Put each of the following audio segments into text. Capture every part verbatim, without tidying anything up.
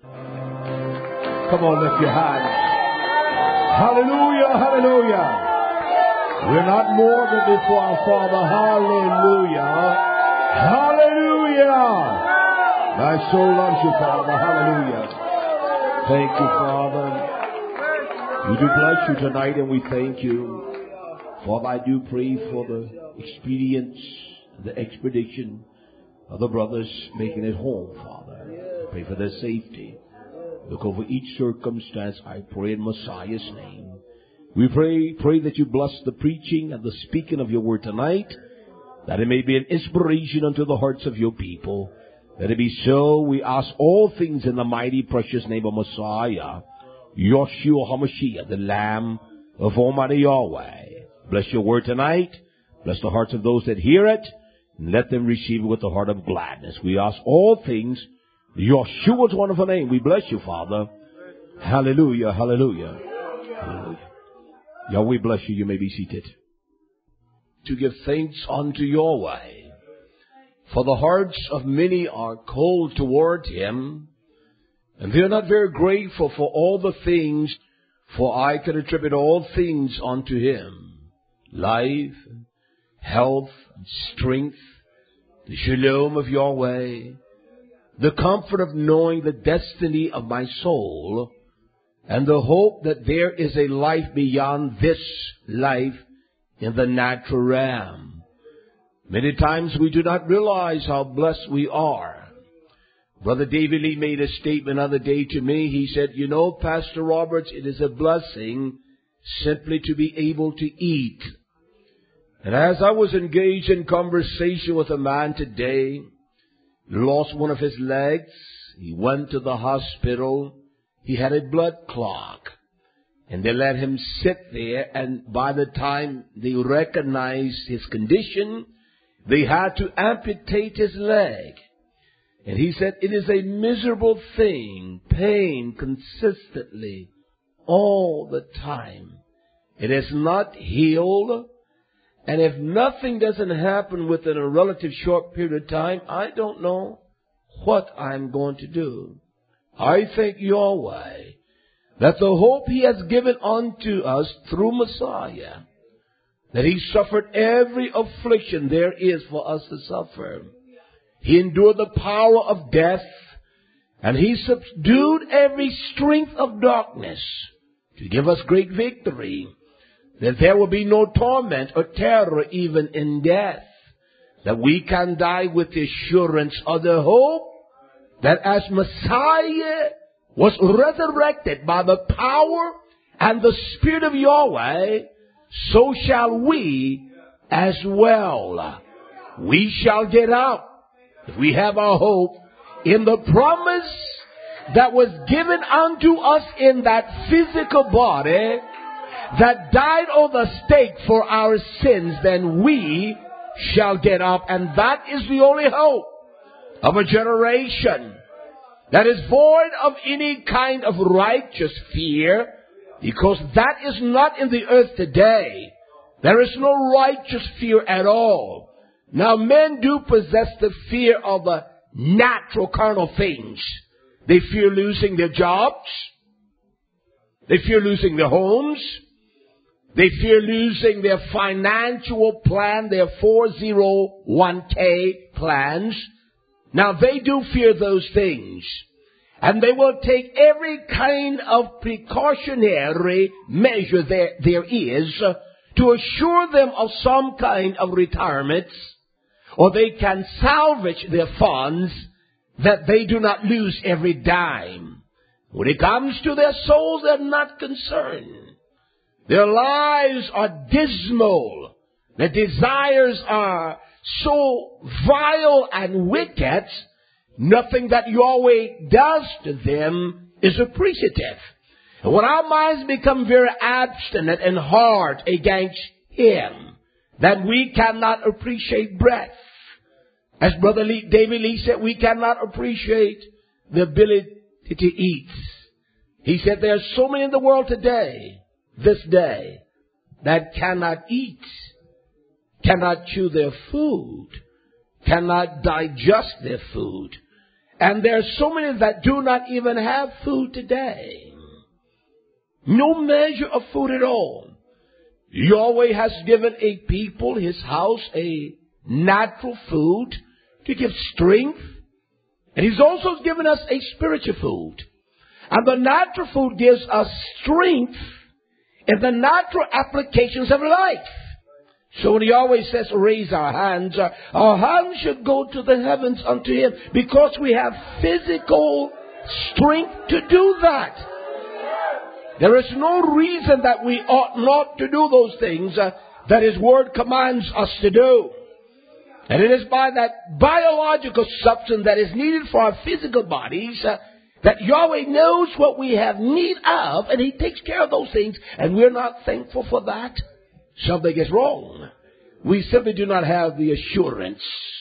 Come on, lift your hands. Hallelujah, hallelujah. We're not more than before our Father. Hallelujah. Hallelujah. My soul loves you, Father. Hallelujah. Thank you, Father. We do bless you tonight, and we thank you. Father, I do pray for the expedience, the expedition of the brothers making it home, Father. Pray for their safety. Look over each circumstance, I pray in Messiah's name. We pray, pray that you bless the preaching and the speaking of your word tonight, that it may be an inspiration unto the hearts of your people. That it be so, we ask all things in the mighty precious name of Messiah, Yeshua HaMashiach, the Lamb of Almighty Yahweh. Bless your word tonight. Bless the hearts of those that hear it, and let them receive it with the heart of gladness. We ask all things, Yeshua's wonderful name. We bless you, Father. Hallelujah, hallelujah, hallelujah. Yahweh bless you. You may be seated. To give thanks unto Yahweh, for the hearts of many are cold toward him, and they are not very grateful for all the things, for I can attribute all things unto him. Life, health, strength, the shalom of Yahweh, the comfort of knowing the destiny of my soul, and the hope that there is a life beyond this life in the natural realm. Many times we do not realize how blessed we are. Brother David Lee made a statement the other day to me. He said, you know, Pastor Roberts, it is a blessing simply to be able to eat. And as I was engaged in conversation with a man today, he lost one of his legs. He went to the hospital. He had a blood clot. And they let him sit there, and by the time they recognized his condition, they had to amputate his leg. And he said, it is a miserable thing, pain consistently, all the time. It is not healed. And if nothing doesn't happen within a relative short period of time, I don't know what I'm going to do. I thank Yahweh that the hope he has given unto us through Messiah, that he suffered every affliction there is for us to suffer. He endured the power of death, and he subdued every strength of darkness to give us great victory, that there will be no torment or terror even in death, that we can die with the assurance of the hope that as Messiah was resurrected by the power and the Spirit of Yahweh, so shall we as well. We shall get out if we have our hope in the promise that was given unto us in that physical body that died on the stake for our sins. Then we shall get up, and that is the only hope of a generation that is void of any kind of righteous fear, because that is not in the earth today. There is no righteous fear at all. Now, men do possess the fear of the natural carnal things. They fear losing their jobs. They fear losing their homes. They fear losing their financial plan, their four oh one k plans. Now, they do fear those things. And they will take every kind of precautionary measure there, there is to assure them of some kind of retirement, or they can salvage their funds that they do not lose every dime. When it comes to their souls, they're not concerned. Their lives are dismal. Their desires are so vile and wicked, nothing that Yahweh does to them is appreciative. And when our minds become very abstinent and hard against him, then we cannot appreciate breath. As Brother Lee, David Lee said, we cannot appreciate the ability to eat. He said there are so many in the world today, this day, that cannot eat, cannot chew their food, cannot digest their food. And there are so many that do not even have food today. No measure of food at all. Yahweh has given a people, his house, a natural food to give strength. And he's also given us a spiritual food. And the natural food gives us strength in the natural applications of life. So when Yahweh says raise our hands, our hands should go to the heavens unto him because we have physical strength to do that. There is no reason that we ought not to do those things uh, that his word commands us to do. And it is by that biological substance that is needed for our physical bodies uh, that Yahweh knows what we have need of, and he takes care of those things, and we're not thankful for that. Something is wrong. We simply do not have the assurance.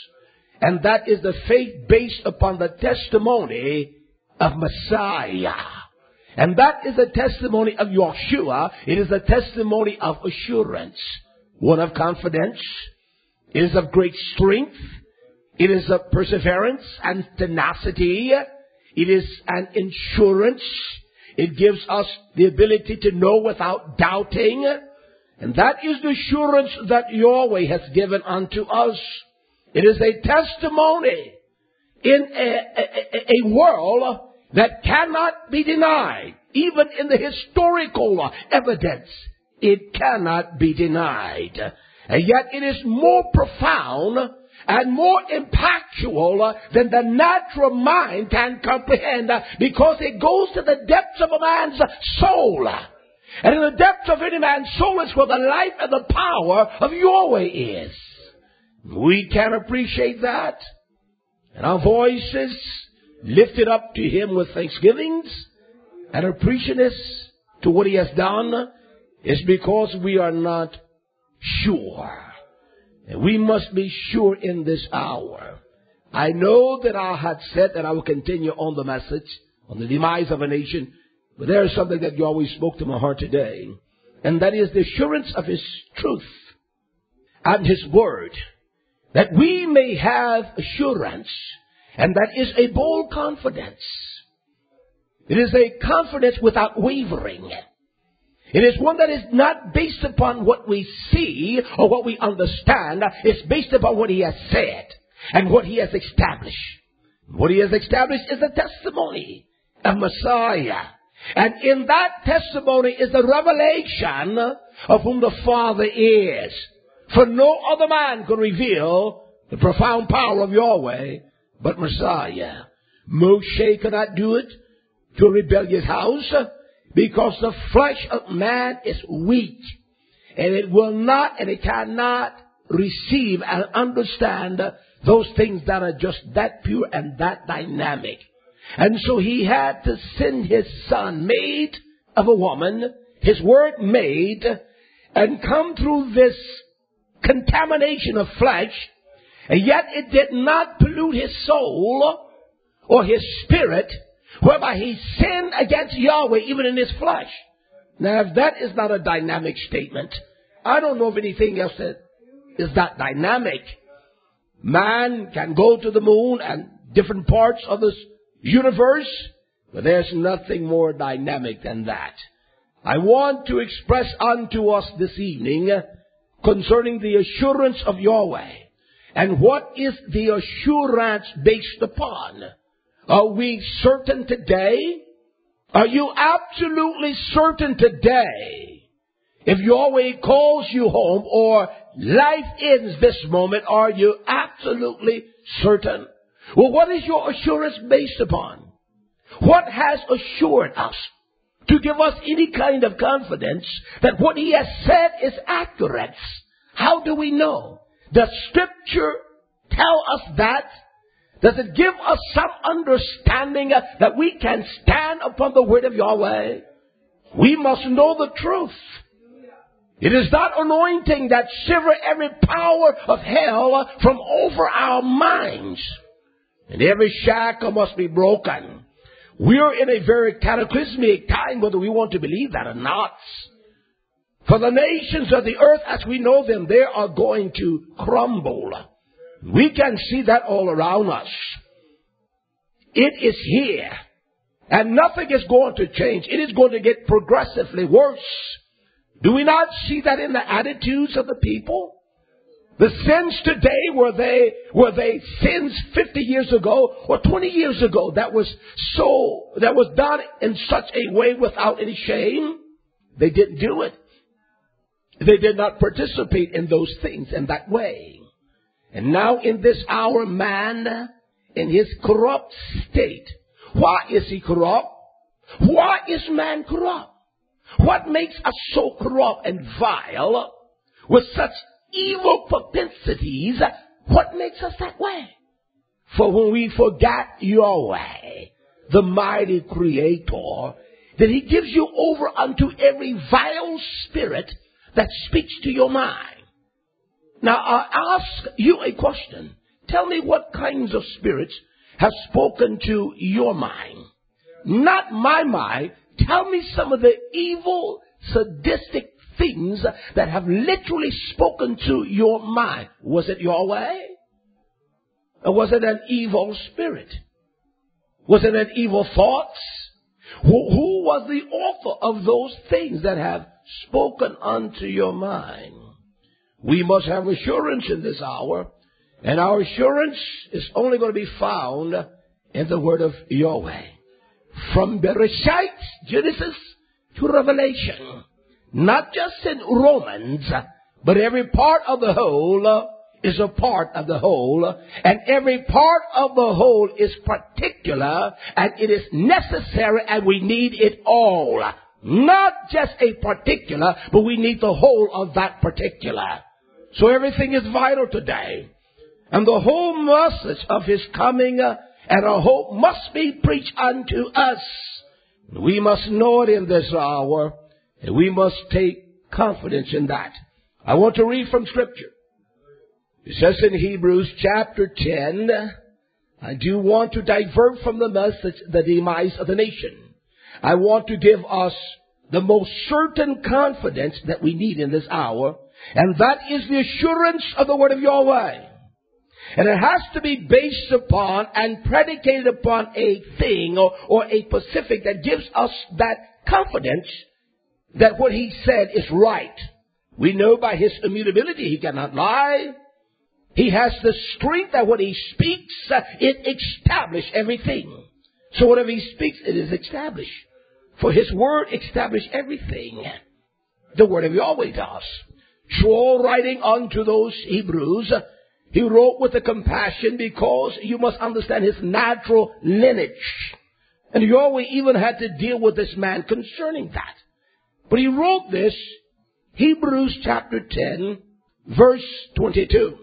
And that is the faith based upon the testimony of Messiah. And that is the testimony of Yeshua. It is a testimony of assurance. One of confidence. It is of great strength. It is of perseverance and tenacity. It is an insurance. It gives us the ability to know without doubting. And that is the assurance that Yahweh has given unto us. It is a testimony in a, a, a world that cannot be denied. Even in the historical evidence, it cannot be denied. And yet it is more profound and more impactful than the natural mind can comprehend, because it goes to the depths of a man's soul. And in the depths of any man's soul is where the life and the power of Yahweh is. We can appreciate that. And our voices lifted up to him with thanksgivings and appreciativeness to what he has done is because we are not sure. And we must be sure in this hour. I know that I had said that I will continue on the message on the demise of a nation, but there is something that Yahweh spoke to my heart today, and that is the assurance of his truth and his word, that we may have assurance. And that is a bold confidence. It is a confidence without wavering. It is one that is not based upon what we see or what we understand. It's based upon what he has said and what he has established. What he has established is a testimony of Messiah. And in that testimony is the revelation of whom the Father is. For no other man can reveal the profound power of Yahweh but Messiah. Moshe cannot do it to a rebellious house because the flesh of man is weak. And it will not and it cannot receive and understand those things that are just that pure and that dynamic. And so he had to send his son, made of a woman, his word made, and come through this contamination of flesh. And yet it did not pollute his soul or his spirit, whereby he sinned against Yahweh even in his flesh. Now, if that is not a dynamic statement, I don't know of anything else that is that dynamic. Man can go to the moon and different parts of this universe, but there's nothing more dynamic than that. I want to express unto us this evening concerning the assurance of Yahweh. And what is the assurance based upon? Are we certain today? Are you absolutely certain today? If Yahweh calls you home or life ends this moment, are you absolutely certain? Well, what is your assurance based upon? What has assured us to give us any kind of confidence that what he has said is accurate? How do we know? Does Scripture tell us that? Does it give us some understanding that we can stand upon the word of Yahweh? We must know the truth. It is that anointing that sever every power of hell from over our minds. And every shackle must be broken. We are in a very cataclysmic time, whether we want to believe that or not. For the nations of the earth, as we know them, they are going to crumble. We can see that all around us. It is here. And nothing is going to change. It is going to get progressively worse. Do we not see that in the attitudes of the people? The sins today, were they, were they sins fifty years ago or twenty years ago that was so, that was done in such a way without any shame? They didn't do it. They did not participate in those things in that way. And now in this hour, man, in his corrupt state. Why is he corrupt? Why is man corrupt? What makes us so corrupt and vile with such evil propensities? What makes us that way? For when we forgot Yahweh, the mighty Creator, that He gives you over unto every vile spirit that speaks to your mind. Now I ask you a question. Tell me what kinds of spirits have spoken to your mind. Not my mind. Tell me some of the evil, sadistic things that have literally spoken to your mind. Was it Yahweh? Or was it an evil spirit? Was it an evil thoughts? Who, who was the author of those things that have spoken unto your mind? We must have assurance in this hour. And our assurance is only going to be found in the word of Yahweh. From Bereshit, Genesis, to Revelation. Not just in Romans, but every part of the whole is a part of the whole. And every part of the whole is particular, and it is necessary, and we need it all. Not just a particular, but we need the whole of that particular. So everything is vital today. And the whole message of His coming uh, and our hope must be preached unto us. We must know it in this hour, and we must take confidence in that. I want to read from Scripture. It says in Hebrews chapter ten, I do want to divert from the message, the demise of the nation. I want to give us the most certain confidence that we need in this hour, and that is the assurance of the word of Yahweh. And it has to be based upon and predicated upon a thing or, or a specific that gives us that confidence that what He said is right. We know by His immutability He cannot lie. He has the strength that when He speaks, uh, it establishes everything. So whatever He speaks, it is established. For His word establishes everything. The word of Yahweh does. So writing unto those Hebrews, uh, He wrote with a compassion because you must understand his natural lineage. And Yahweh even had to deal with this man concerning that. But he wrote this, Hebrews chapter ten, verse twenty-two.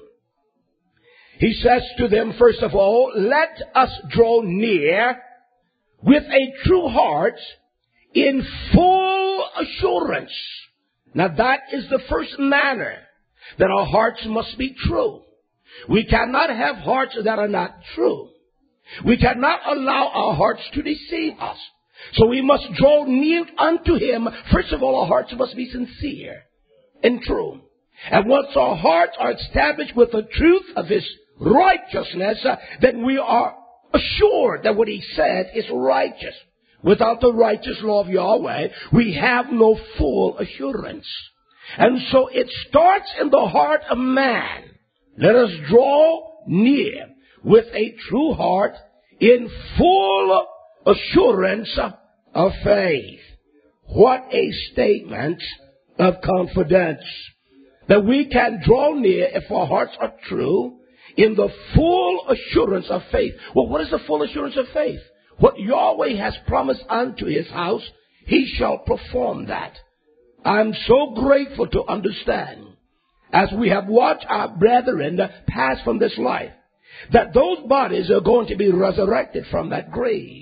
He says to them, first of all, let us draw near with a true heart in full assurance. Now that is the first manner that our hearts must be true. We cannot have hearts that are not true. We cannot allow our hearts to deceive us. So we must draw near unto Him. First of all, our hearts must be sincere and true. And once our hearts are established with the truth of His righteousness, uh, then we are assured that what He said is righteous. Without the righteous law of Yahweh, we have no full assurance. And so it starts in the heart of man. Let us draw near with a true heart in full assurance of faith. What a statement of confidence. That we can draw near if our hearts are true in the full assurance of faith. Well, what is the full assurance of faith? What Yahweh has promised unto His house, He shall perform that. I'm so grateful to understand, as we have watched our brethren pass from this life, that those bodies are going to be resurrected from that grave.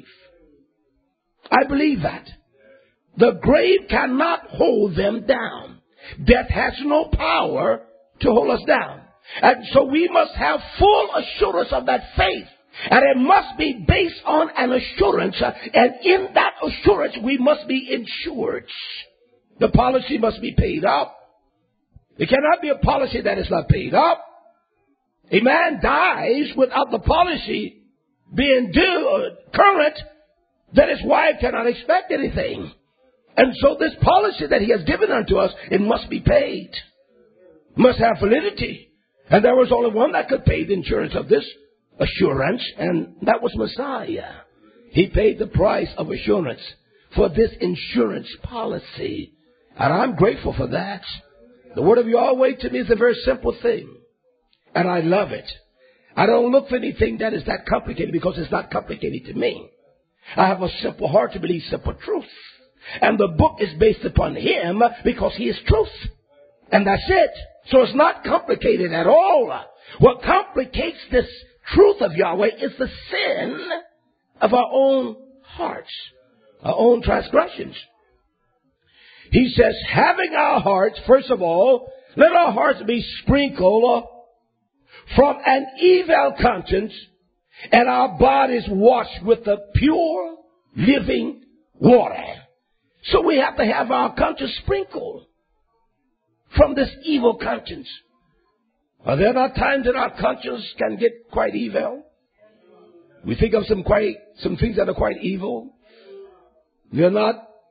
I believe that. The grave cannot hold them down. Death has no power to hold us down. And so we must have full assurance of that faith. And it must be based on an assurance. And in that assurance, we must be insured. The policy must be paid up. It cannot be a policy that is not paid up. A man dies without the policy being due or current, that his wife cannot expect anything. And so this policy that he has given unto us, it must be paid. Must have validity. And there was only one that could pay the insurance of this assurance, and that was Messiah. He paid the price of assurance for this insurance policy. And I'm grateful for that. The word of Yahweh to me is a very simple thing. And I love it. I don't look for anything that is that complicated because it's not complicated to me. I have a simple heart to believe simple truth. And the book is based upon him because he is truth. And that's it. So it's not complicated at all. What complicates this truth of Yahweh is the sin of our own hearts, our own transgressions. He says, having our hearts, first of all, let our hearts be sprinkled from an evil conscience and our bodies washed with the pure living water. So we have to have our conscience sprinkled from this evil conscience. Are there not times that our conscience can get quite evil? We think of some quite some things that are quite evil. They're not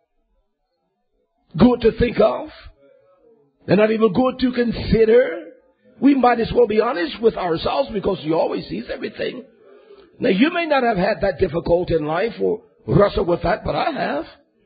good to think of. They're not even good to consider. We might as well be honest with ourselves because He always sees everything. Now, you may not have had that difficulty in life or wrestle with that, but I have.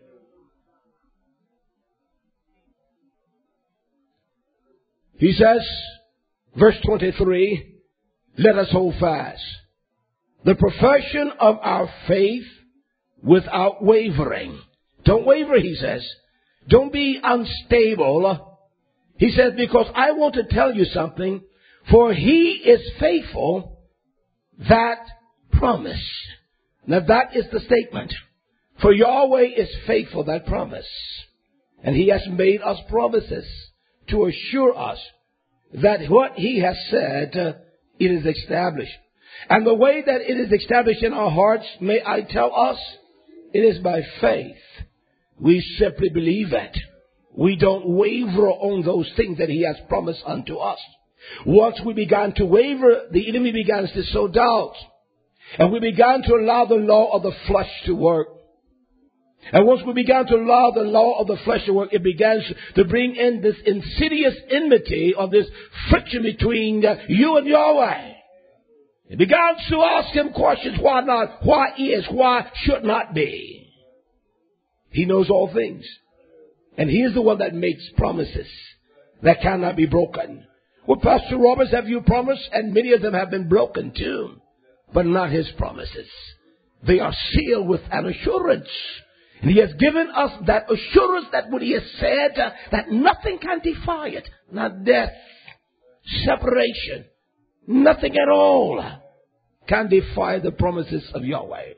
He says, verse twenty-three, let us hold fast the profession of our faith without wavering. Don't waver, he says. Don't be unstable. He says, because I want to tell you something, for he is faithful that promise. Now that is the statement. For Yahweh is faithful that promise. And he has made us promises to assure us that what he has said, uh, it is established. And the way that it is established in our hearts, may I tell us, it is by faith. We simply believe it. We don't waver on those things that he has promised unto us. Once we began to waver, the enemy begins to sow doubt. And we began to allow the law of the flesh to work. And once we began to allow the law of the flesh to work, it began to bring in this insidious enmity or this friction between you and Yahweh. It began to ask him questions. Why not? Why is? Why should not be? He knows all things. And he is the one that makes promises that cannot be broken. Well, Pastor Roberts, have you promised? And many of them have been broken too. But not his promises. They are sealed with an assurance. And he has given us that assurance that what he has said, uh, that nothing can defy it. Not death, separation, nothing at all can defy the promises of Yahweh.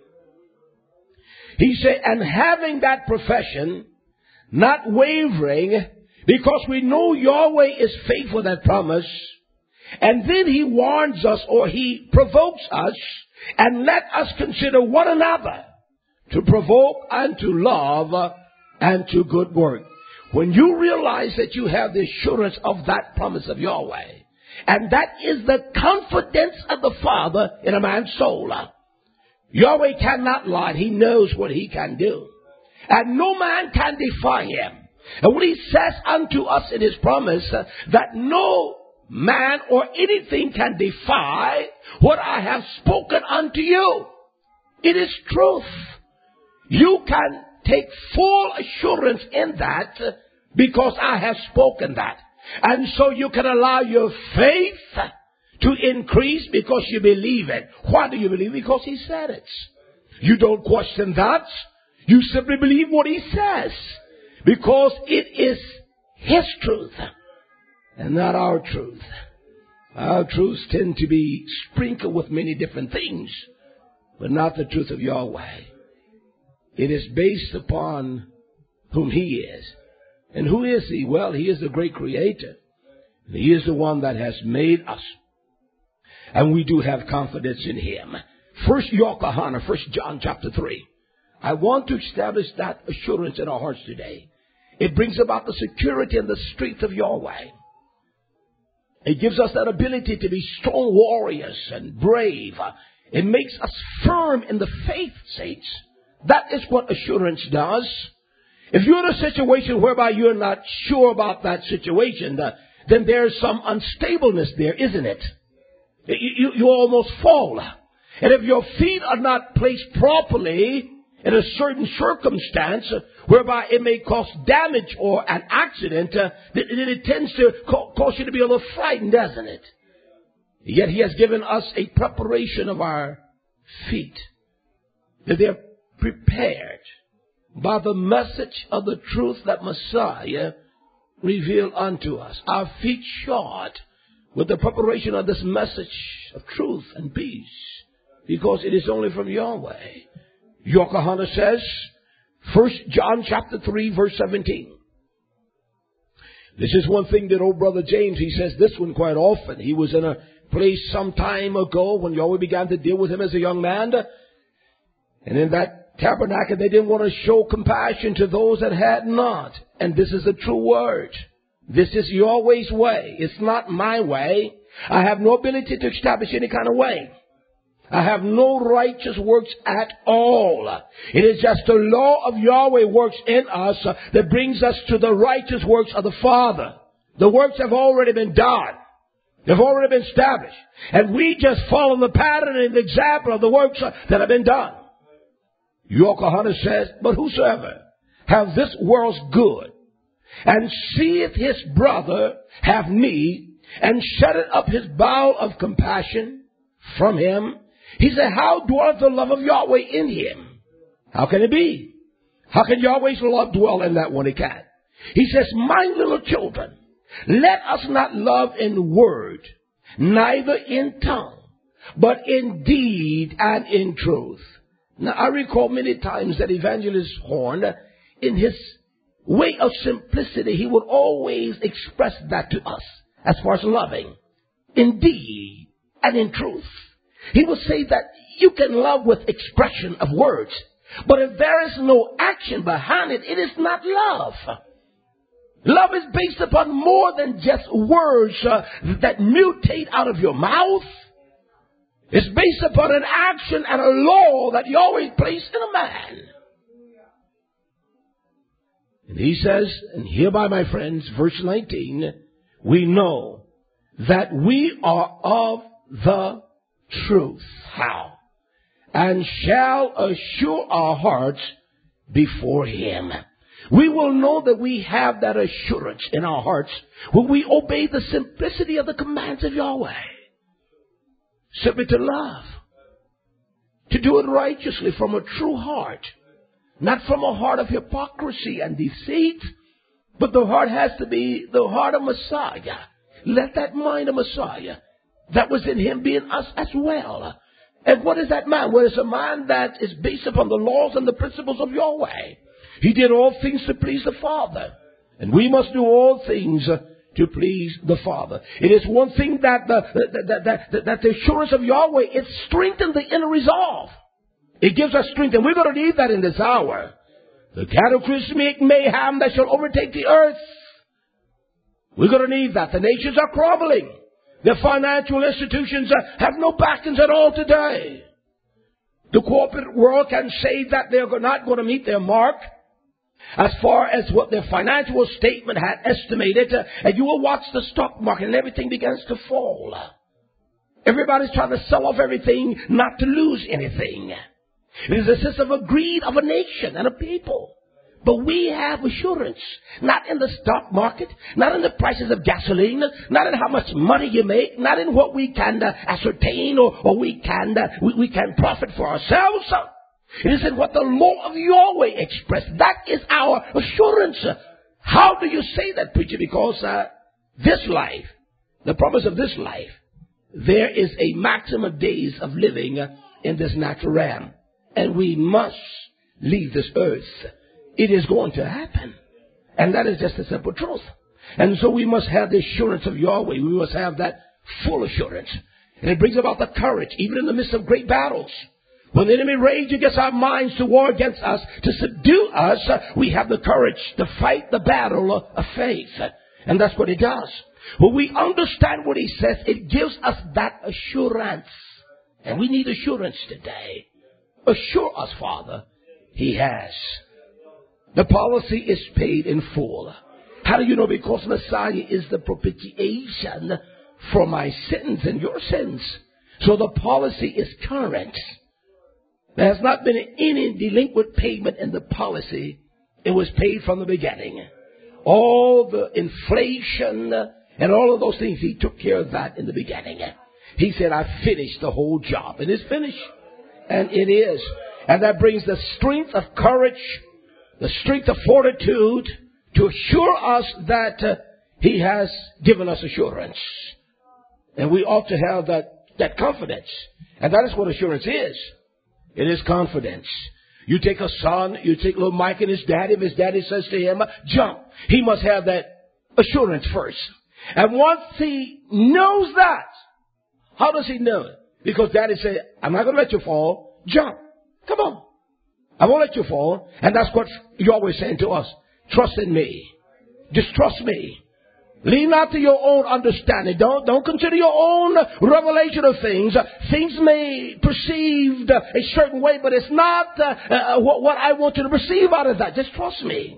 He said, and having that profession, not wavering, because we know Yahweh is faithful that promise, and then he warns us or he provokes us, and let us consider one another to provoke and to love and to good work. When you realize that you have the assurance of that promise of Yahweh, and that is the confidence of the Father in a man's soul. Yahweh cannot lie. He knows what he can do. And no man can defy him. And when he says unto us in his promise uh, that no man or anything can defy what I have spoken unto you, it is truth. You can take full assurance in that because I have spoken that. And so you can allow your faith to increase because you believe it. Why do you believe it? Because he said it. You don't question that. You simply believe what he says. Because it is his truth and not our truth. Our truths tend to be sprinkled with many different things, but not the truth of Yahweh. It is based upon whom he is. And who is he? Well, he is the great creator. He is the one that has made us. And we do have confidence in him. First Yokohana, First John chapter three. I want to establish that assurance in our hearts today. It brings about the security and the strength of Yahweh. It gives us that ability to be strong warriors and brave It makes us firm in the faith, saints. That is what assurance does. If you're in a situation whereby you're not sure about that situation, uh, then there's some unstableness there, isn't it? You, you, you almost fall. And if your feet are not placed properly in a certain circumstance uh, whereby it may cause damage or an accident, uh, then it tends to ca- cause you to be a little frightened, doesn't it? Yet He has given us a preparation of our feet, that they're prepared by the message of the truth that Messiah revealed unto us. Our feet shod with the preparation of this message of truth and peace, because it is only from Yahweh. Yokohama says, First John chapter three, verse seventeen. This is one thing that old brother James, he says this one quite often. He was in a place some time ago when Yahweh began to deal with him as a young man. And in that tabernacle, they didn't want to show compassion to those that had not. And this is a true word. This is Yahweh's way. It's not my way. I have no ability to establish any kind of way. I have no righteous works at all. It is just the law of Yahweh works in us that brings us to the righteous works of the Father. The works have already been done. They've already been established. And we just follow the pattern and the example of the works that have been done. Yokohama says, but whosoever have this world's good and seeth his brother have need and shutteth up his bowel of compassion from him, he said, how dwelleth the love of Yahweh in him? How can it be? How can Yahweh's love dwell in that one? It can't. He says, my little children, let us not love in word, neither in tongue, but in deed and in truth. Now, I recall many times that Evangelist Horn, in his way of simplicity, he would always express that to us as far as loving, in deed and in truth. He would say that you can love with expression of words, but if there is no action behind it, it is not love. Love is based upon more than just words uh, that mutate out of your mouth. It's based upon an action and a law that you always place in a man. And he says, and hereby, my friends, verse nineteen, we know that we are of the truth. How? And shall assure our hearts before Him. We will know that we have that assurance in our hearts when we obey the simplicity of the commands of Yahweh. Simply to love. To do it righteously from a true heart. Not from a heart of hypocrisy and deceit, but the heart has to be the heart of Messiah. Let that mind of Messiah that was in Him be in us as well. And what is that mind? Well, it's a mind that is based upon the laws and the principles of Yahweh. He did all things to please the Father. And we must do all things to please the Father. It is one thing that the, that, that, that, that the assurance of Yahweh, it strengthens the inner resolve. It gives us strength, and we're going to need that in this hour. The cataclysmic mayhem that shall overtake the earth. We're going to need that. The nations are crumbling. The financial institutions have no backings at all today. The corporate world can say that they're not going to meet their mark as far as what their financial statement had estimated. And you will watch the stock market and everything begins to fall. Everybody's trying to sell off everything not to lose anything. It is a sense of a greed of a nation and a people. But we have assurance, not in the stock market, not in the prices of gasoline, not in how much money you make, not in what we can uh, ascertain or, or we can uh, we, we can profit for ourselves. It is in what the law of Yahweh expressed. That is our assurance. How do you say that, preacher? Because uh, this life, the promise of this life, there is a maximum days of living in this natural realm. And we must leave this earth. It is going to happen. And that is just a simple truth. And so we must have the assurance of Yahweh. We must have that full assurance. And it brings about the courage, even in the midst of great battles. When the enemy rages against our minds to war against us, to subdue us, we have the courage to fight the battle of faith. And that's what he does. When we understand what he says, it gives us that assurance. And we need assurance today. Assure us, Father, He has. The policy is paid in full. How do you know? Because Messiah is the propitiation for my sins and your sins. So the policy is current. There has not been any delinquent payment in the policy. It was paid from the beginning. All the inflation and all of those things, He took care of that in the beginning. He said, I finished the whole job. It is finished. And it is. And that brings the strength of courage, the strength of fortitude to assure us that uh, He has given us assurance. And we ought to have that, that confidence. And that is what assurance is. It is confidence. You take a son, you take little Mike and his daddy. If his daddy says to him, jump, he must have that assurance first. And once he knows that, how does he know it? Because daddy said, I'm not going to let you fall. Jump. Come on. I won't let you fall. And that's what you're always saying to us. Trust in me. Just trust me. Lean not to your own understanding. Don't, don't consider your own revelation of things. Things may perceived a certain way, but it's not uh, uh, what, what I want you to perceive out of that. Just trust me.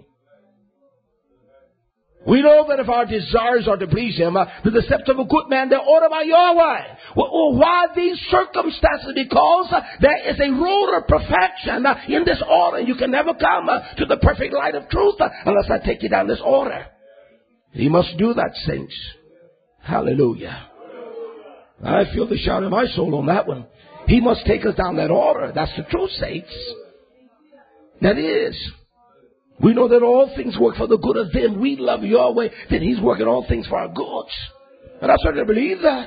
We know that if our desires are to please Him, uh, the steps of a good man, they're ordered by Yahweh. Well, well, why these circumstances? Because uh, there is a road of perfection uh, in this order. You can never come uh, to the perfect light of truth uh, unless I take you down this order. He must do that, saints. Hallelujah. I feel the shout of my soul on that one. He must take us down that order. That's the truth, saints. That is. We know that all things work for the good of them. We love Yahweh. Then He's working all things for our good. And I certainly believe that.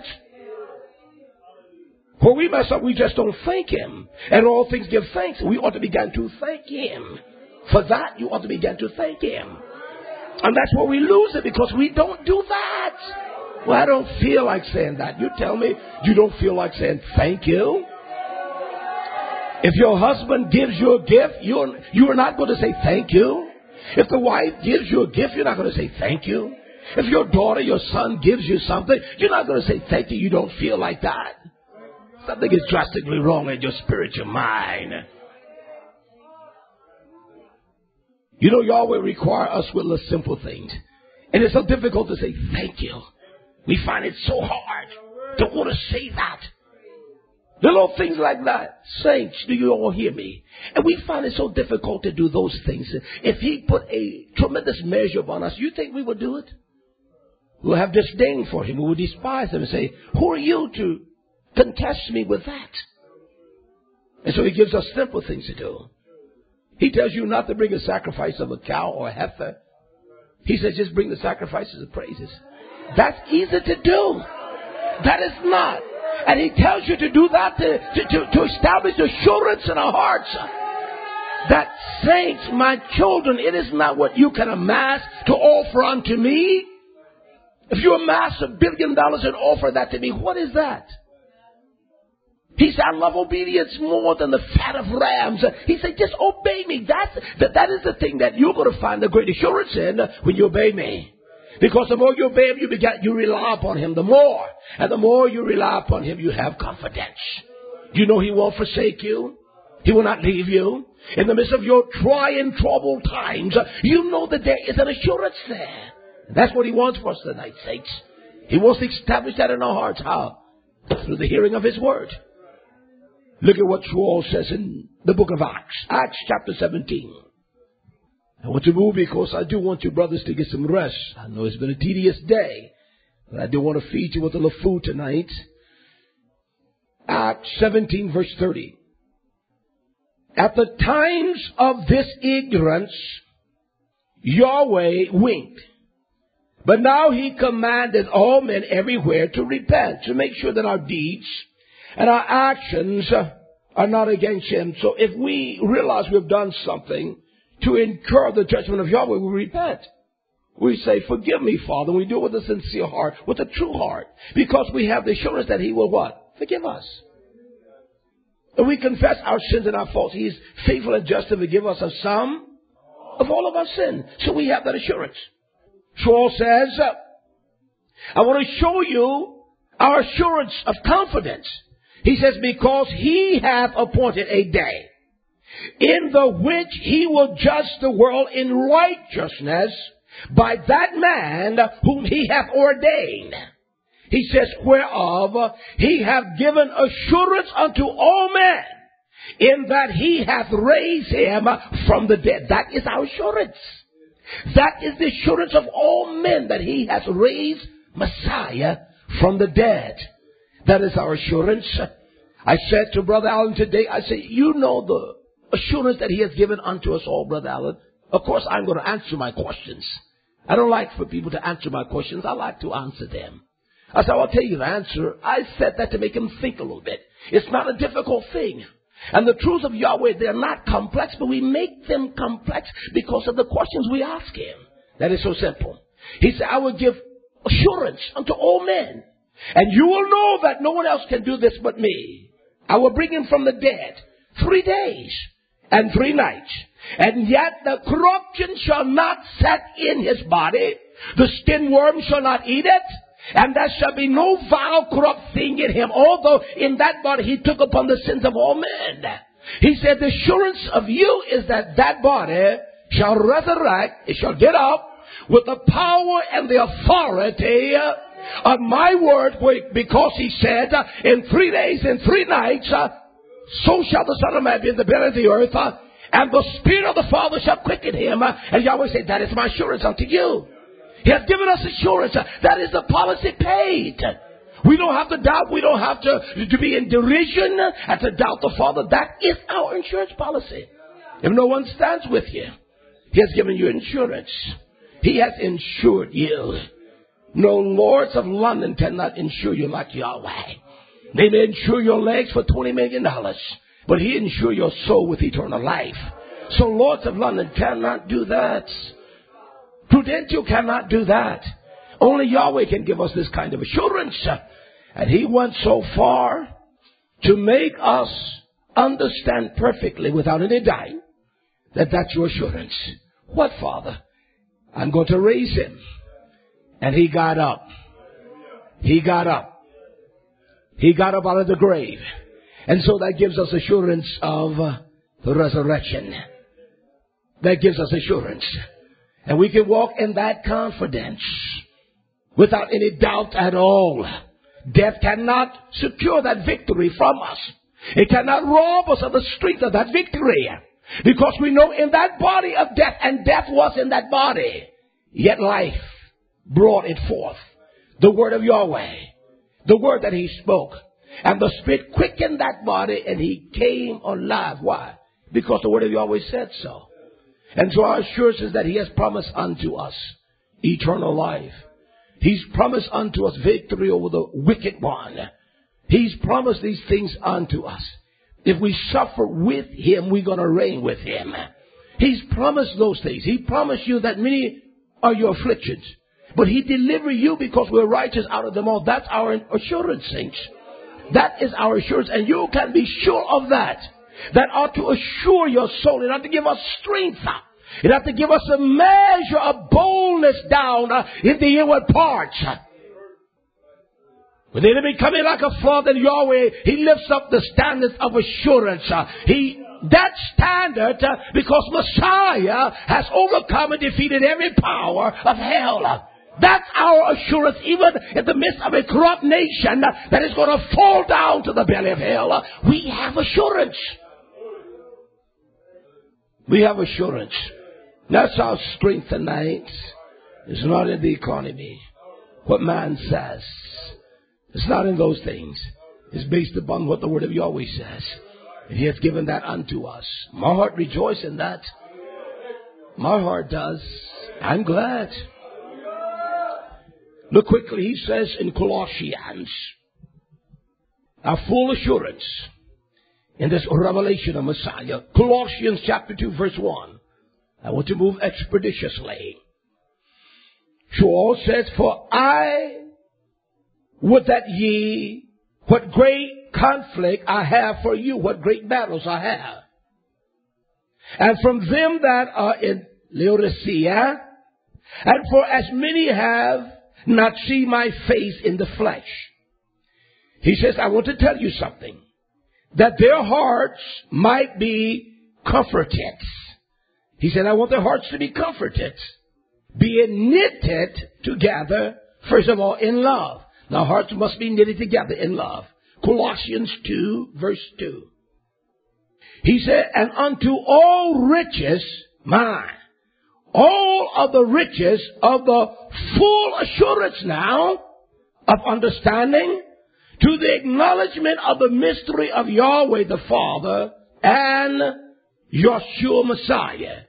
When we mess up, we just don't thank Him. And all things give thanks. We ought to begin to thank Him. For that, you ought to begin to thank Him. And that's where we lose it, because we don't do that. Well, I don't feel like saying that. You tell me you don't feel like saying thank you. If your husband gives you a gift, you're, you're not going to say thank you. If the wife gives you a gift, you're not going to say thank you. If your daughter, your son gives you something, you're not going to say thank you. You don't feel like that. Something is drastically wrong in your spiritual mind. You know, Yahweh requires us with the simple things. And it's so difficult to say thank you. We find it so hard to want to say that. The little things like that. Saints, do you all hear me? And we find it so difficult to do those things. If He put a tremendous measure upon us, you think we would do it? We'll have disdain for Him. We will despise Him and say, who are you to contest me with that? And so He gives us simple things to do. He tells you not to bring a sacrifice of a cow or a heifer. He says just bring the sacrifices of praises. That's easy to do. That is not. And He tells you to do that to, to, to, to establish assurance in our hearts. That, saints, my children, it is not what you can amass to offer unto me. If you amass a billion dollars and offer that to me, what is that? He said, I love obedience more than the fat of rams. He said, just obey me. That's, that, that is the thing that you're going to find the great assurance in when you obey me. Because the more you obey Him, you, begin, you rely upon Him the more. And the more you rely upon Him, you have confidence. You know He won't forsake you. He will not leave you. In the midst of your trying, troubled times, you know that there is an assurance there. That's what He wants for us tonight, saints. He wants to establish that in our hearts. How? Through the hearing of His word. Look at what Paul says in the book of Acts. Acts chapter seventeen. I want to move because I do want you brothers to get some rest. I know it's been a tedious day, but I do want to feed you with a little food tonight. Acts seventeen verse thirty. At the times of this ignorance, Yahweh winked. But now He commanded all men everywhere to repent, to make sure that our deeds and our actions are not against Him. So if we realize we've done something to incur the judgment of Yahweh, we repent. We say, forgive me, Father. We do it with a sincere heart, with a true heart. Because we have the assurance that He will what? Forgive us. And we confess our sins and our faults. He is faithful and just to forgive us of some, of all of our sin. So we have that assurance. Paul says, I want to show you our assurance of confidence. He says, because he hath appointed a day in the which he will judge the world in righteousness by that man whom he hath ordained. He says, whereof he hath given assurance unto all men, in that he hath raised him from the dead. That is our assurance. That is the assurance of all men, that he has raised Messiah from the dead. That is our assurance. I said to Brother Allen today, I said, you know the assurance that he has given unto us all, Brother Allen. Of course, I'm going to answer my questions. I don't like for people to answer my questions. I like to answer them. I said, I'll tell you the answer. I said that to make him think a little bit. It's not a difficult thing. And the truths of Yahweh, they're not complex, but we make them complex because of the questions we ask him. That is so simple. He said, I will give assurance unto all men, and you will know that no one else can do this but me. I will bring him from the dead three days and three nights, and yet the corruption shall not set in his body. The skin worm shall not eat it. And there shall be no vile, corrupt thing in him, although in that body he took upon the sins of all men. He said, the assurance of you is that that body shall resurrect, it shall get up with the power and the authority of my word, because he said, in three days and three nights, so shall the Son of Man be in the belly of the earth, and the Spirit of the Father shall quicken him. And Yahweh said, that is my assurance unto you. He has given us assurance. That is the policy paid. We don't have to doubt. We don't have to, to be in derision and to doubt the Father. That is our insurance policy. If no one stands with you, he has given you insurance. He has insured you. No lords of London cannot insure you like Yahweh. They may insure your legs for twenty million dollars, but he insure your soul with eternal life. So lords of London cannot do that. Prudential cannot do that. Only Yahweh can give us this kind of assurance. And he went so far to make us understand perfectly without any doubt that that's your assurance. What, Father? I'm going to raise him. And he got up. He got up. He got up out of the grave. And so that gives us assurance of uh, the resurrection. That gives us assurance. And we can walk in that confidence without any doubt at all. Death cannot secure that victory from us. It cannot rob us of the strength of that victory. Because we know in that body of death, and death was in that body, yet life brought it forth. The word of Yahweh. The word that he spoke. And the Spirit quickened that body and he came alive. Why? Because the word of Yahweh said so. And so our assurance is that he has promised unto us eternal life. He's promised unto us victory over the wicked one. He's promised these things unto us. If we suffer with him, we're going to reign with him. He's promised those things. He promised you that many are your afflictions, but he delivered you because we're righteous out of them all. That's our assurance, saints. That is our assurance, and you can be sure of that. That ought to assure your soul. It ought to give us strength. It ought to give us a measure of boldness down uh, in the inward parts. When the enemy come in like a flood, then Yahweh, he lifts up the standards of assurance. Uh, he that standard uh, because Messiah has overcome and defeated every power of hell. That's our assurance, even in the midst of a corrupt nation uh, that is going to fall down to the belly of hell. Uh, we have assurance. We have assurance. That's our strength tonight. It's not in the economy. What man says. It's not in those things. It's based upon what the word of Yahweh says. And he has given that unto us. My heart rejoices in that. My heart does. I'm glad. Look quickly. He says in Colossians, our full assurance in this revelation of Messiah. Colossians chapter two verse one. I want to move expeditiously. So says, for I would that ye, what great conflict I have for you, what great battles I have. And from them that are in Laodicea, and for as many have not seen my face in the flesh. He says, I want to tell you something. That their hearts might be comforted. He said, I want their hearts to be comforted. Being knitted together, first of all, in love. Now, hearts must be knitted together in love. Colossians two, verse two. He said, and unto all riches, mine. All of the riches of the full assurance now of understanding, to the acknowledgement of the mystery of Yahweh the Father and Yeshua Messiah.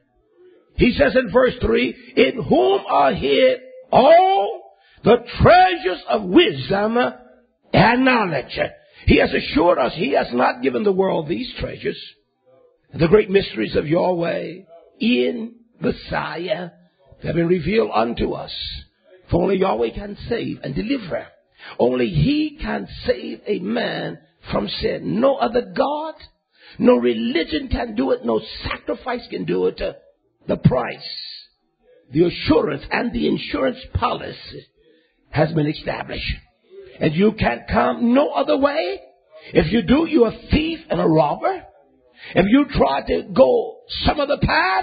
He says in verse three, in whom are hid all the treasures of wisdom and knowledge. He has assured us he has not given the world these treasures, the great mysteries of Yahweh in Messiah have been revealed unto us. For only Yahweh can save and deliver. Only He can save a man from sin. No other God, no religion can do it. No sacrifice can do it. The price, the assurance, and the insurance policy has been established. And you can't come no other way. If you do, you're a thief and a robber. If you try to go some other path,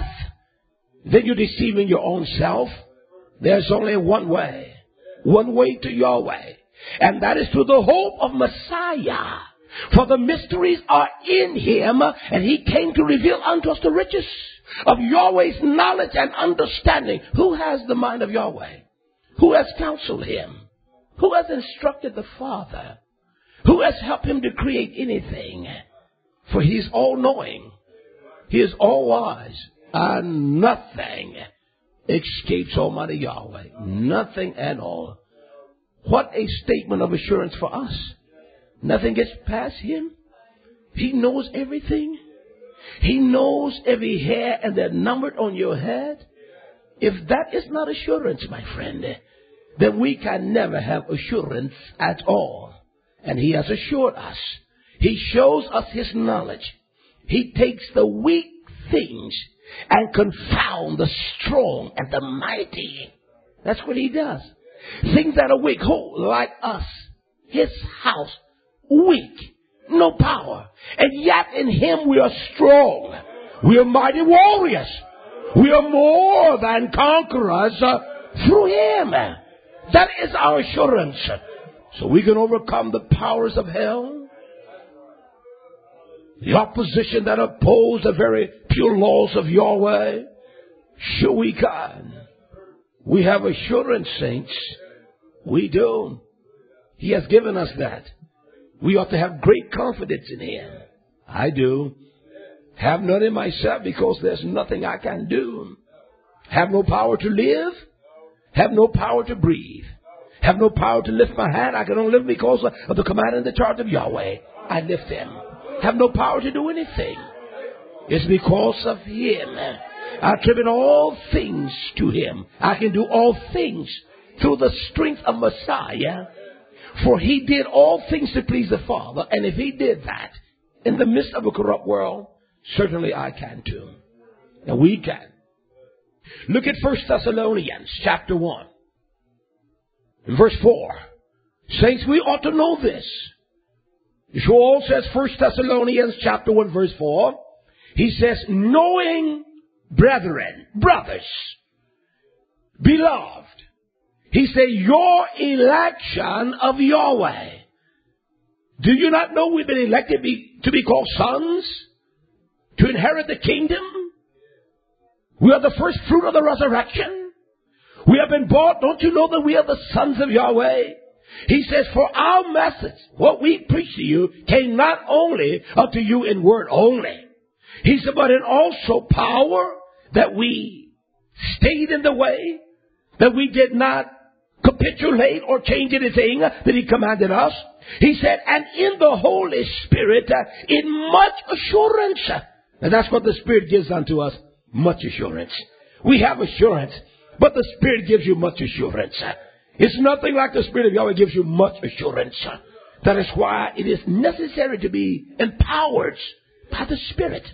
then you're deceiving your own self. There's only one way. One way to Yahweh. And that is through the hope of Messiah. For the mysteries are in Him, and He came to reveal unto us the riches of Yahweh's knowledge and understanding. Who has the mind of Yahweh? Who has counseled Him? Who has instructed the Father? Who has helped Him to create anything? For He is all-knowing. He is all-wise. And nothing escapes Almighty Yahweh. Nothing at all. What a statement of assurance for us. Nothing gets past Him. He knows everything. He knows every hair and they're numbered on your head. If that is not assurance, my friend, then we can never have assurance at all. And He has assured us. He shows us His knowledge. He takes the weak things and confound the strong and the mighty. That's what He does. Things that are weak, who, like us, His house, weak, no power. And yet in Him we are strong. We are mighty warriors. We are more than conquerors uh, through Him. That is our assurance. So we can overcome the powers of hell, the opposition that oppose the very pure laws of Yahweh. Sure we can. We have assurance, saints. We do. He has given us that. We ought to have great confidence in Him. I do. Have none in myself because there's nothing I can do. Have no power to live. Have no power to breathe. Have no power to lift my hand. I can only live because of the command and the charge of Yahweh. I lift them. Have no power to do anything. It's because of Him. I attribute all things to Him. I can do all things through the strength of Messiah. For He did all things to please the Father. And if He did that in the midst of a corrupt world, certainly I can too. And we can. Look at First Thessalonians chapter one. Verse four. Saints, we ought to know this. Joel says, First Thessalonians chapter one, verse four. He says, knowing brethren, brothers, beloved. He said, your election of Yahweh. Do you not know we've been elected be, to be called sons? To inherit the kingdom? We are the first fruit of the resurrection. We have been bought. Don't you know that we are the sons of Yahweh? He says, for our message, what we preach to you, came not only unto you in word only. He said, but in also power, that we stayed in the way, that we did not capitulate or change anything that He commanded us. He said, and in the Holy Spirit, uh, in much assurance. And that's what the Spirit gives unto us, much assurance. We have assurance, but the Spirit gives you much assurance. It's nothing like the Spirit of Yahweh gives you much assurance. That is why it is necessary to be empowered by the Spirit.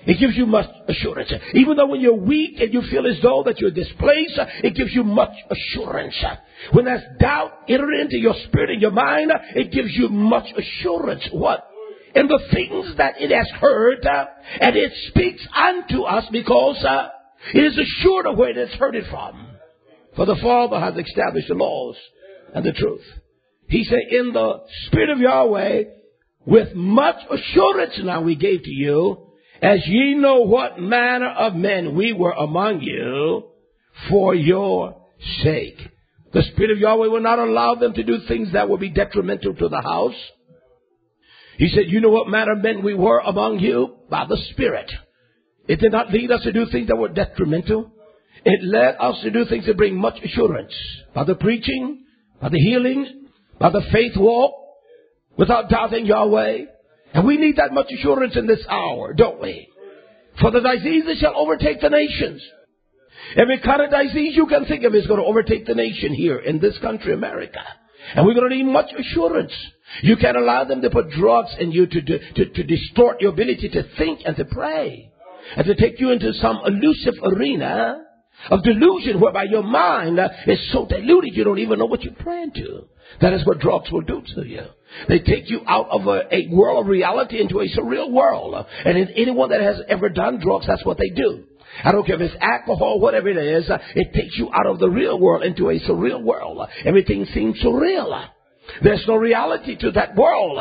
It gives you much assurance. Even though when you're weak and you feel as though that you're displaced, it gives you much assurance. When there's doubt entered into your spirit and your mind, it gives you much assurance. What? In the things that it has heard, uh, and it speaks unto us because uh, it is assured of where it has heard it from. For the Father has established the laws and the truth. He said, in the Spirit of Yahweh, with much assurance now we gave to you, as ye know what manner of men we were among you, for your sake. The Spirit of Yahweh will not allow them to do things that will be detrimental to the house. He said, you know what manner of men we were among you? By the Spirit. It did not lead us to do things that were detrimental. It led us to do things that bring much assurance. By the preaching, by the healing, by the faith walk, without doubting Yahweh. And we need that much assurance in this hour, don't we? For the diseases shall overtake the nations. Every kind of disease you can think of is going to overtake the nation here in this country, America. And we're going to need much assurance. You can't allow them to put drugs in you to, to, to distort your ability to think and to pray. And to take you into some elusive arena of delusion whereby your mind is so diluted you don't even know what you're praying to. That is what drugs will do to you. They take you out of a, a world of reality into a surreal world. And in anyone that has ever done drugs, that's what they do. I don't care if it's alcohol, whatever it is, it takes you out of the real world into a surreal world. Everything seems surreal. There's no reality to that world.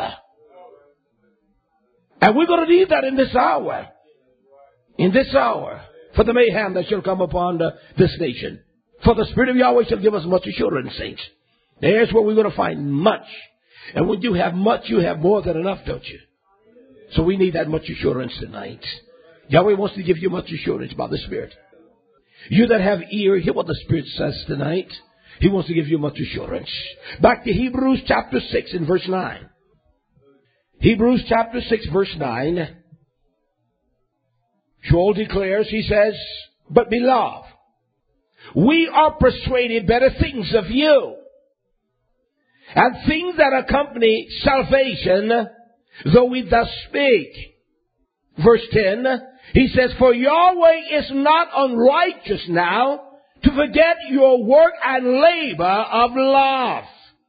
And we're going to need that in this hour. In this hour. For the mayhem that shall come upon the, this nation. For the Spirit of Yahweh shall give us much assurance, saints. There's where we're going to find much. And when you have much, you have more than enough, don't you? So we need that much assurance tonight. Yahweh wants to give you much assurance by the Spirit. You that have ear, hear what the Spirit says tonight. He wants to give you much assurance. Back to Hebrews chapter six and verse nine. Hebrews chapter six verse nine. Joel declares, he says, but beloved, we are persuaded better things of you, and things that accompany salvation, though we thus speak. Verse ten, he says, for Yahweh is not unrighteous now to forget your work and labor of love.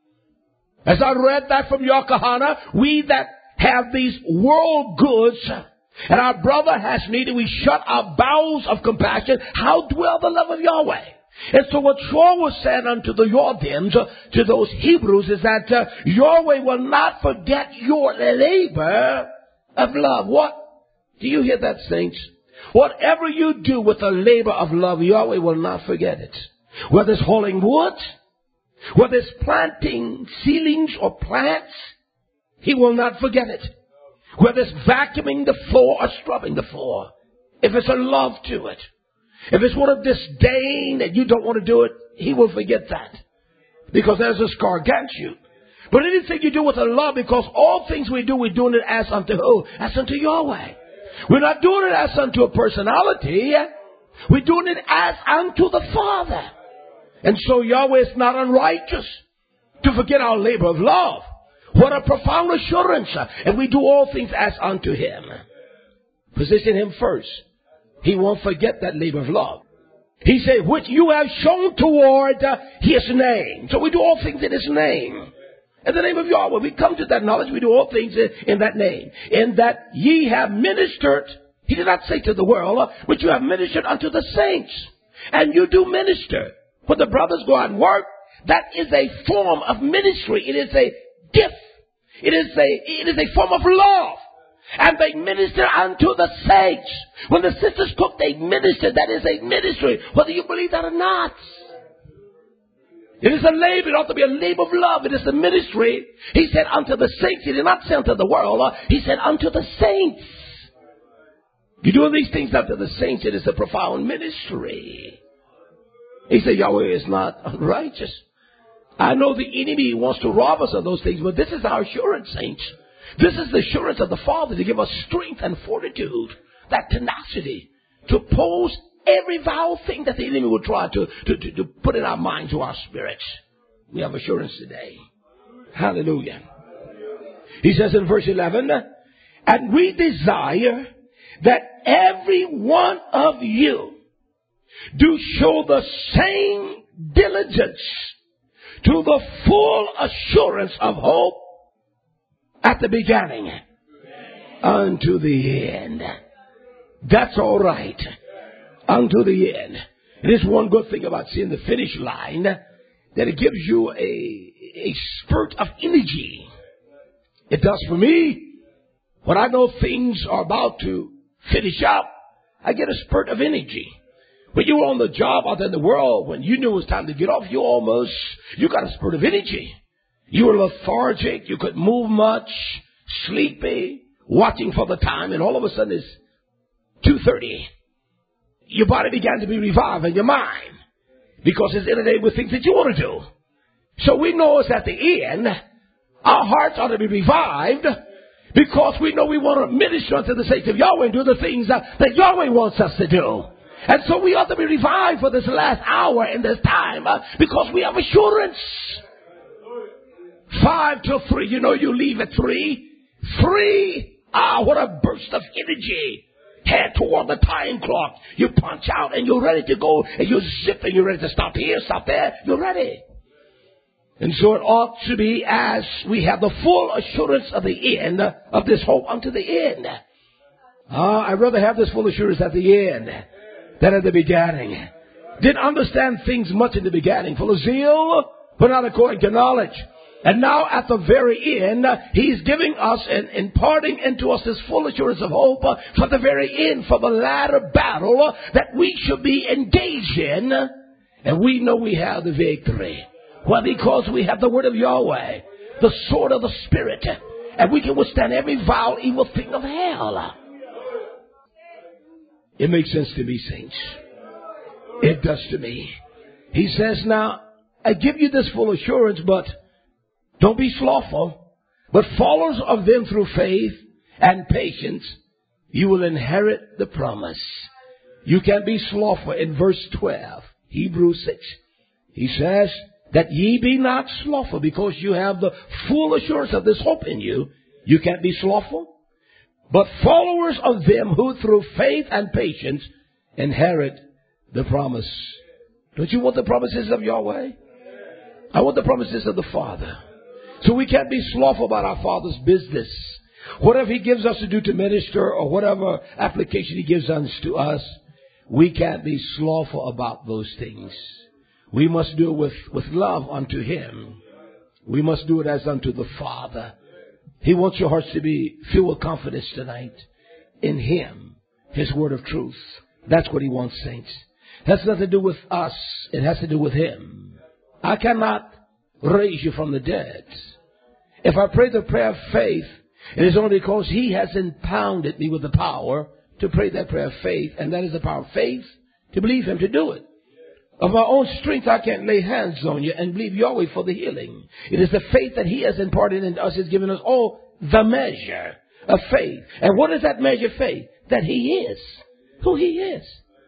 As I read that from your Kahana, we that have these world goods, and our brother has need, and we shut our bowels of compassion, how dwell the love of Yahweh? And so what Shaul was saying unto the Jordanes, uh, to those Hebrews, is that uh, Yahweh will not forget your labor of love. What? Do you hear that, saints? Whatever you do with the labor of love, Yahweh will not forget it. Whether it's hauling wood, whether it's planting seedlings or plants, He will not forget it. Whether it's vacuuming the floor or scrubbing the floor, if it's a love to it, if it's one of disdain that you don't want to do it, He will forget that. Because there's a scar against you. But anything you do with a love, because all things we do, we're doing it as unto who? As unto Yahweh. We're not doing it as unto a personality. We're doing it as unto the Father. And so Yahweh is not unrighteous to forget our labor of love. What a profound assurance. And we do all things as unto Him. Position Him first. He won't forget that labor of love. He said, which you have shown toward uh, His name. So we do all things in His name. In the name of Yahweh, we come to that knowledge. We do all things in, in that name. In that ye have ministered, He did not say to the world, uh, which you have ministered unto the saints. And you do minister. When the brothers go out and work, that is a form of ministry. It is a gift. It is a, it is a form of love. And they minister unto the saints. When the sisters cook, they minister. That is a ministry, whether you believe that or not. It is a labor. It ought to be a labor of love. It is a ministry. He said unto the saints. He did not say unto the world. He said unto the saints. You do these things unto the saints. It is a profound ministry. He said Yahweh is not unrighteous. I know the enemy wants to rob us of those things, but this is our assurance, saints. This is the assurance of the Father to give us strength and fortitude, that tenacity, to oppose every vile thing that the enemy will try to, to, to, to put in our minds or our spirits. We have assurance today. Hallelujah. He says in verse eleven, and we desire that every one of you do show the same diligence to the full assurance of hope at the beginning unto the end. That's all right. Unto the end. It is one good thing about seeing the finish line, that it gives you a, a spurt of energy. It does for me. When I know things are about to finish up, I get a spurt of energy. When you were on the job out there in the world, when you knew it was time to get off, you almost, you got a spurt of energy. You were lethargic. You couldn't move much, sleepy, watching for the time, and all of a sudden it's two thirty. Your body began to be revived in your mind because it's inundated with things that you want to do. So we know it's at the end. Our hearts ought to be revived because we know we want to minister unto the saints of Yahweh and do the things that, that Yahweh wants us to do. And so we ought to be revived for this last hour in this time uh, because we have assurance. Five till three. You know you leave at three. Three. Ah, what a burst of energy. Head toward the time clock. You punch out and you're ready to go. And you zip and you're ready to stop here, stop there. You're ready. And so it ought to be as we have the full assurance of the end of this hope unto the end. Ah, I'd rather have this full assurance at the end than at the beginning. Didn't understand things much in the beginning. Full of zeal, but not according to knowledge. And now at the very end, he's giving us and imparting into us this full assurance of hope uh, for the very end, for the latter battle uh, that we should be engaged in. And we know we have the victory. Well, because we have the word of Yahweh, the sword of the Spirit, and we can withstand every vile, evil thing of hell. It makes sense to me, saints. It does to me. He says, now, I give you this full assurance, but don't be slothful, but followers of them through faith and patience, you will inherit the promise. You can be slothful. In verse twelve, Hebrews six, he says that ye be not slothful, because you have the full assurance of this hope in you. You can't be slothful, but followers of them who through faith and patience inherit the promise. Don't you want the promises of Yahweh? I want the promises of the Father. So we can't be slothful about our Father's business. Whatever He gives us to do to minister, or whatever application He gives unto us, we can't be slothful about those things. We must do it with, with love unto Him. We must do it as unto the Father. He wants your hearts to be filled with confidence tonight in Him, His word of truth. That's what He wants, saints. It has nothing to do with us. It has to do with Him. I cannot raise you from the dead. If I pray the prayer of faith, it is only because He has impounded me with the power to pray that prayer of faith, and that is the power of faith to believe Him to do it. Of my own strength, I can't lay hands on you and believe Yahweh for the healing. It is the faith that He has imparted in us, has given us all the measure of faith. And what is that measure of faith? That He is who He is.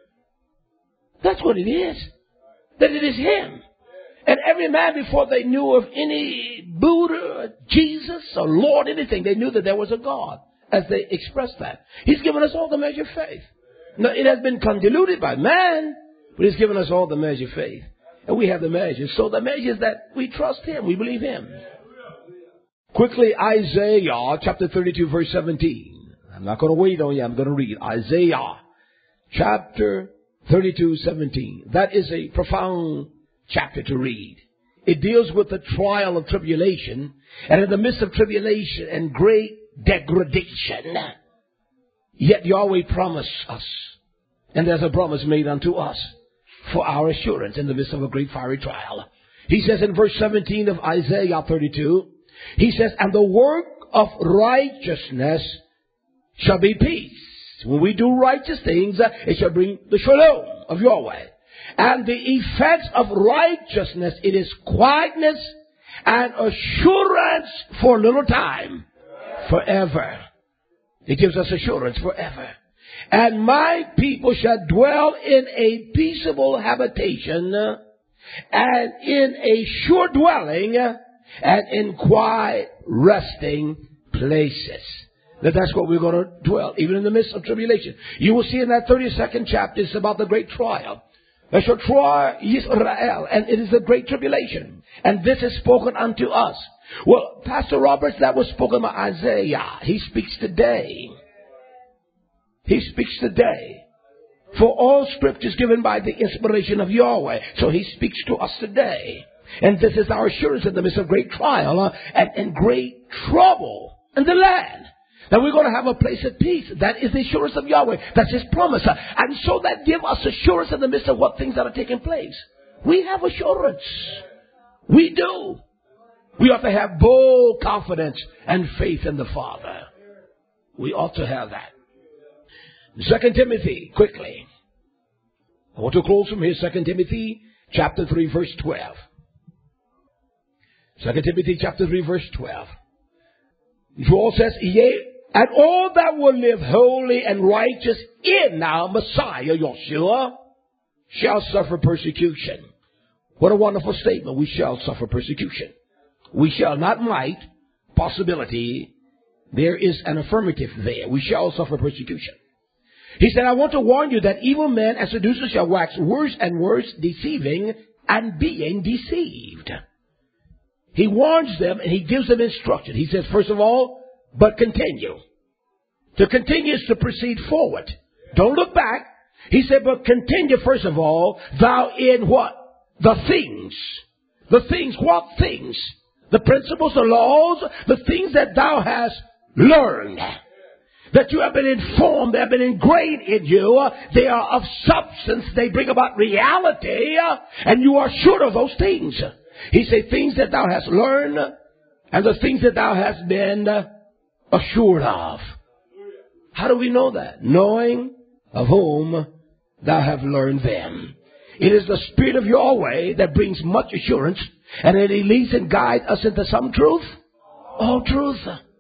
That's what it is. That it is Him. And every man, before they knew of any Buddha, Jesus, or Lord, anything, they knew that there was a God, as they expressed that. He's given us all the measure of faith. Now, it has been convoluted by man, but He's given us all the measure of faith. And we have the measures. So the measure is that we trust Him. We believe Him. Quickly, Isaiah chapter thirty-two, verse seventeen. I'm not going to wait on you. I'm going to read Isaiah chapter thirty-two, seventeen. That is a profound chapter to read. It deals with the trial of tribulation, and in the midst of tribulation and great degradation, yet Yahweh promised us, and there's a promise made unto us for our assurance in the midst of a great fiery trial. He says in verse seventeen of Isaiah thirty-two, He says, and the work of righteousness shall be peace. When we do righteous things, it shall bring the shalom of Yahweh. And the effects of righteousness, it is quietness and assurance for a little time, forever. It gives us assurance forever. And my people shall dwell in a peaceable habitation, and in a sure dwelling, and in quiet resting places. That that's what we're going to dwell, even in the midst of tribulation. You will see in that thirty-second chapter, it's about the great trial. That shall try Israel, and it is a great tribulation. And this is spoken unto us. Well, Pastor Roberts, that was spoken by Isaiah. He speaks today. He speaks today. For all scripture is given by the inspiration of Yahweh. So he speaks to us today. And this is our assurance in the midst of great trial uh, and, and great trouble in the land. That we're going to have a place of peace. That is the assurance of Yahweh. That's His promise. Uh, and so that gives us assurance in the midst of what things that are taking place. We have assurance. We do. We ought to have bold confidence and faith in the Father. We ought to have that. Second Timothy, quickly. I want to close from here. Second Timothy, chapter three, verse twelve. Second Timothy, chapter three, verse twelve. Paul says, yea, and all that will live holy and righteous in our Messiah, Yeshua, shall suffer persecution. What a wonderful statement. We shall suffer persecution. We shall, not might, possibility. There is an affirmative there. We shall suffer persecution. He said, I want to warn you that evil men and seducers shall wax worse and worse, deceiving and being deceived. He warns them and he gives them instruction. He says, first of all, but continue. To continue is to proceed forward. Don't look back. He said, but continue first of all, thou in what? The things. The things. What things? The principles, the laws, the things that thou hast learned. That you have been informed, they have been ingrained in you. They are of substance. They bring about reality. And you are sure of those things. He said, things that thou hast learned and the things that thou hast been assured of. How do we know that? Knowing of whom thou have learned them. It is the Spirit of Yahweh that brings much assurance, and it leads and guides us into some truth. All truth.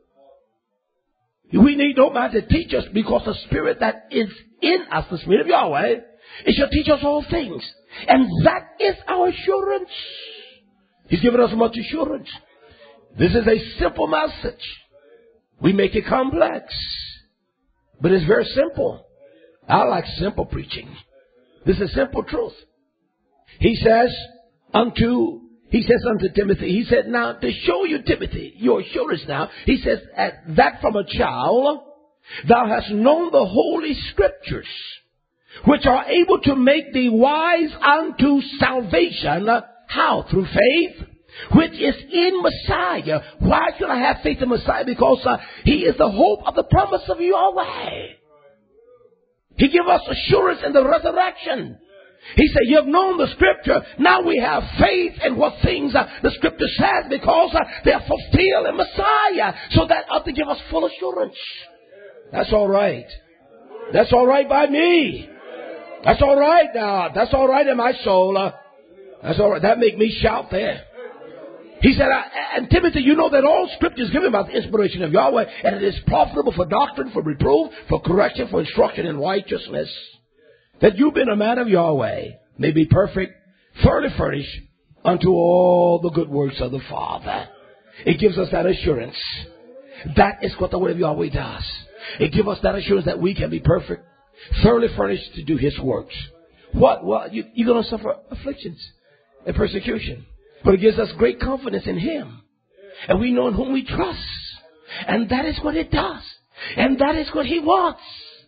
We need no man to teach us, because the Spirit that is in us, the Spirit of Yahweh, it shall teach us all things. And that is our assurance. He's given us much assurance. This is a simple message. We make it complex. But it's very simple. I like simple preaching. This is simple truth. He says unto, he says unto Timothy, he said, now to show you, Timothy, your assurance now, he says, that from a child thou hast known the holy scriptures, which are able to make thee wise unto salvation. How? Through faith, which is in Messiah. Why should I have faith in Messiah? Because uh, He is the hope of the promise of Yahweh. He gives us assurance in the resurrection. He said, you have known the scripture. Now we have faith in what things uh, the scripture says, because uh, they are fulfilled in Messiah. So that ought to give us full assurance. That's all right. That's all right by me. That's all right now. That's all right in my soul. Uh, that's all right. That make me shout there. He said, and Timothy, you know that all scripture is given by the inspiration of Yahweh, and it is profitable for doctrine, for reproof, for correction, for instruction in righteousness. That you, being a man of Yahweh, may be perfect, thoroughly furnished unto all the good works of the Father. It gives us that assurance. That is what the word of Yahweh does. It gives us that assurance that we can be perfect, thoroughly furnished to do His works. What? Well, you, you're going to suffer afflictions and persecution. But it gives us great confidence in Him. And we know in whom we trust. And that is what it does. And that is what He wants.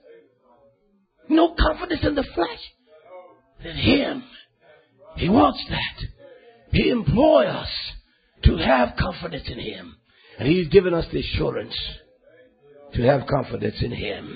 No confidence in the flesh. In Him. He wants that. He employs us to have confidence in Him. And He's given us the assurance to have confidence in Him.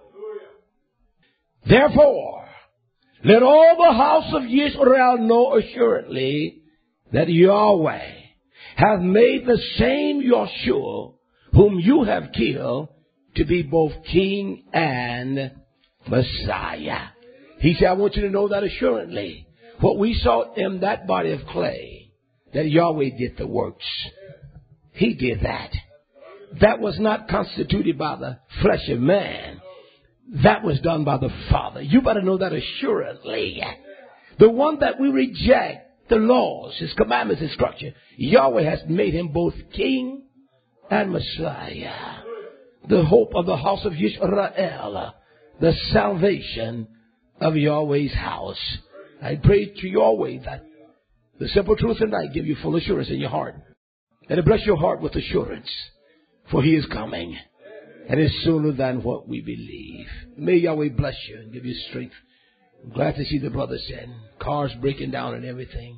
Therefore, let all the house of Israel know assuredly that Yahweh hath made the same Yeshua, whom you have killed, to be both King and Messiah. He said, I want you to know that assuredly. What we saw in that body of clay, that Yahweh did the works. He did that. That was not constituted by the flesh of man. That was done by the Father. You better know that assuredly. The one that we reject, the laws, His commandments, His structure, Yahweh has made Him both King and Messiah. the hope of the house of Yisrael, the salvation of Yahweh's house. I pray to Yahweh that the simple truth tonight give you full assurance in your heart. And to bless your heart with assurance. For he is coming. And it's sooner than what we believe. May Yahweh bless you and give you strength. I'm glad to see the brothers in. Cars breaking down and everything.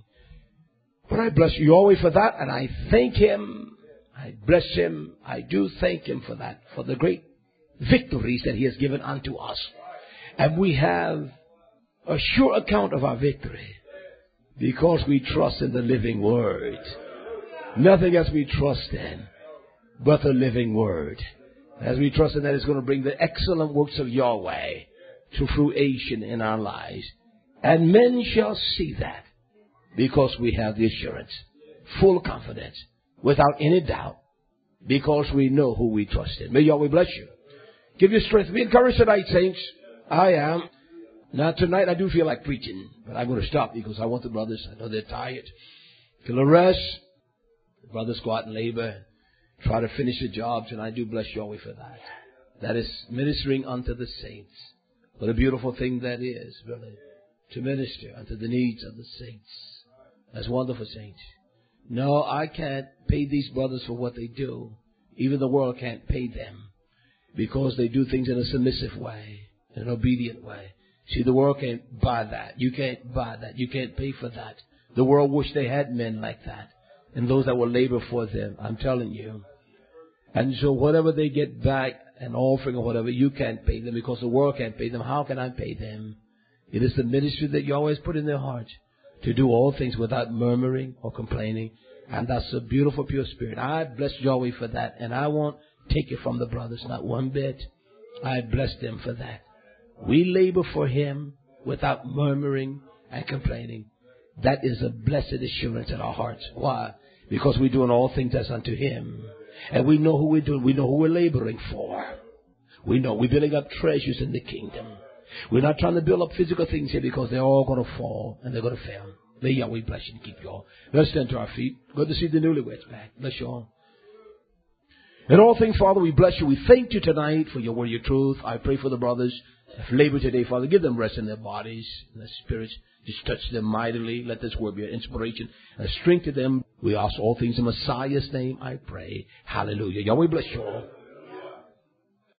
But I bless you Yahweh for that. And I thank him. I bless him. I do thank him for that. For the great victories that he has given unto us. And we have a sure account of our victory. Because we trust in the living word. Nothing else we trust in but the living word. As we trust in that, it's going to bring the excellent works of Yahweh to fruition in our lives. And men shall see that because we have the assurance, full confidence, without any doubt, because we know who we trust in. May Yahweh bless you. Give you strength. Be encouraged tonight, saints. I am. Now, tonight I do feel like preaching, but I'm going to stop because I want the brothers, I know they're tired, feel a rest. The brothers go out and labor, try to finish the jobs, and I do bless Yahweh for that. That is ministering unto the saints. What a beautiful thing that is, really, to minister unto the needs of the saints. That's wonderful, saints. No, I can't pay these brothers for what they do. Even the world can't pay them because they do things in a submissive way, in an obedient way. See, the world can't buy that. You can't buy that. You can't pay for that. The world wish they had men like that and those that will labor for them. I'm telling you. And so whatever they get back, an offering or whatever, you can't pay them because the world can't pay them. How can I pay them? It is the ministry that you always put in their hearts to do all things without murmuring or complaining. And that's a beautiful, pure spirit. I bless Yahweh for that. And I won't take it from the brothers, not one bit. I bless them for that. We labor for him without murmuring and complaining. That is a blessed assurance in our hearts. Why? Because we're doing all things as unto him. And we know who we're doing. We know who we're laboring for. We know we're building up treasures in the kingdom. We're not trying to build up physical things here because they're all going to fall and they're going to fail. May Yahweh bless you and keep you all. Let's stand to our feet. Good to see the newlyweds back. Bless you all. In all things, Father, we bless you. We thank you tonight for your word, your truth. I pray for the brothers who labor today, Father. Give them rest in their bodies and their spirits. Just touch them mightily. Let this word be an inspiration and strength to them. We ask all things in Messiah's name, I pray. Hallelujah. Yahweh bless you all.